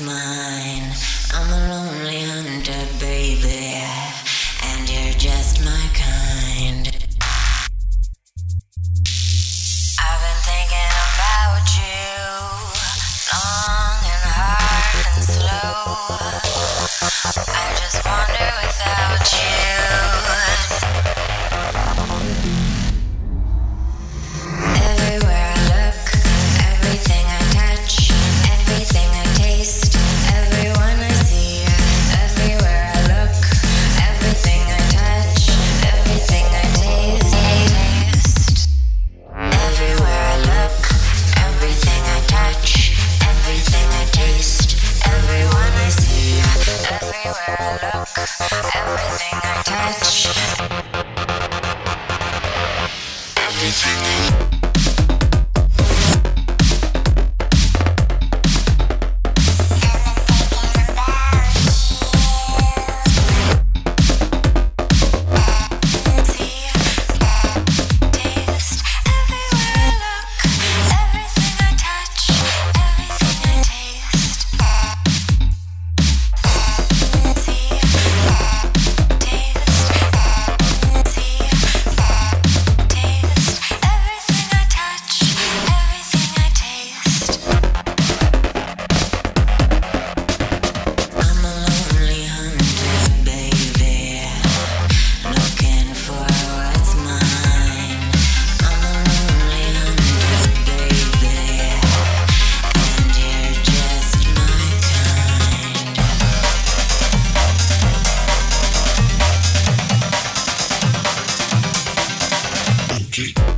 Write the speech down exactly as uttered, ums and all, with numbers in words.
mine. I'm a lonely hunter, baby, and you're just my kind. I've been thinking about you, long and hard and slow. I just wander without you. Everywhere I look, everything I touch, everything I taste, everyone I see. Everywhere I look, everything I touch, everything I taste. Everywhere I look, everything I touch, everything I taste, everyone I see. Everywhere I look, everything I touch, everything I G.